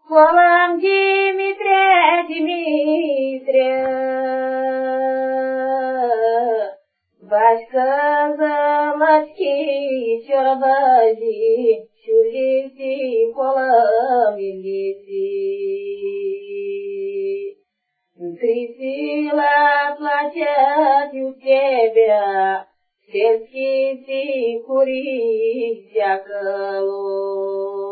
Колом Димитрия, Димитрия, Васька Золотки, Чорбази, Чулиси, колом Илиси. Крисила платят у тебя, сельские кури всякого.